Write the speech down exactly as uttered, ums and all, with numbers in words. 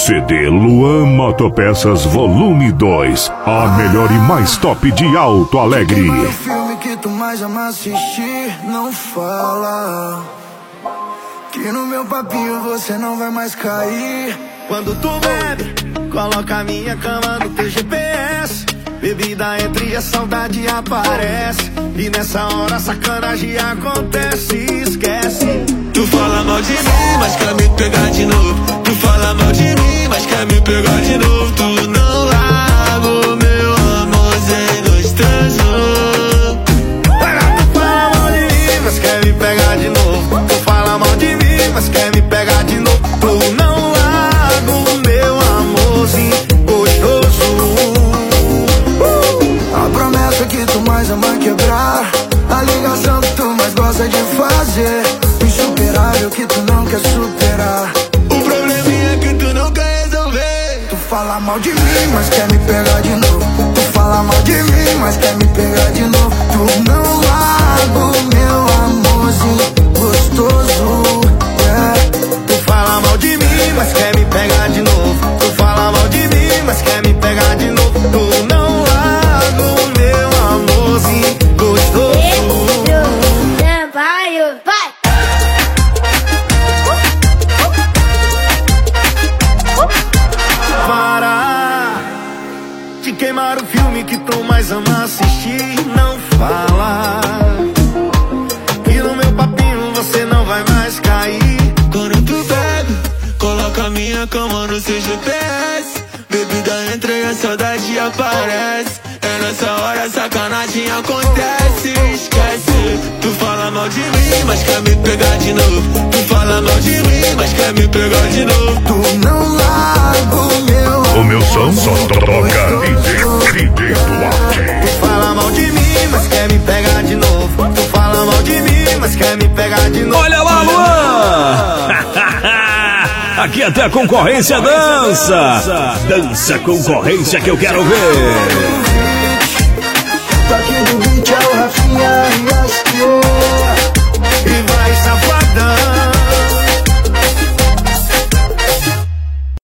C D Luan Motopeças Volume dois. A melhor e mais top de Alto Alegre. O filme que tu mais ama assistir, não fala que no meu papinho você não vai mais cair. Quando tu bebe, coloca a minha cama no teu G P S. Bebida entra e a saudade aparece. E nessa hora a sacanagem acontece, esquece. Tu fala mal de mim, mas quer me pegar de novo. Tu fala mal de mim, mas quer me pegar de novo. Tu não larga, meu amorzinho gostoso. Tu fala mal de mim, mas quer me pegar de novo. Tu fala mal de mim, mas quer me pegar de novo. Tu não larga, meu amorzinho gostoso. A promessa que tu mais ama quebrar, a ligação que tu mais gosta de fazer, insuperável que tu não quer superar. O probleminha que tu não quer resolver. Tu fala mal de mim, mas quer me pegar de novo. Tu fala mal de mim, mas quer me pegar de novo. Tu não larga, meu amorzinho gostoso, yeah. Tu fala mal de mim, mas quer me pegar de novo. Tu fala mal de mim, mas quer me pegar de novo. Tu não larga, meu amorzinho gostoso. Vai! Para de queimar o filme que tu mais ama assistir. Não fala que no meu papinho você não vai mais cair. Quando tu bebe, coloca a minha cama no seu G P S. Bebida entra e a saudade aparece. É nessa hora a sacanagem acontece, esquece. Tu fala mal de mim, mas quer me pegar de novo. Tu fala mal de mim, mas quer me pegar de novo. Tu não larga o meu. O meu som só toca D J Duarte. Tu fala mal de mim, mas quer me pegar de novo. Tu fala mal de mim, mas quer me pegar de novo. Olha lá, Luan! Aqui até a concorrência dança. Dança concorrência que eu quero ver.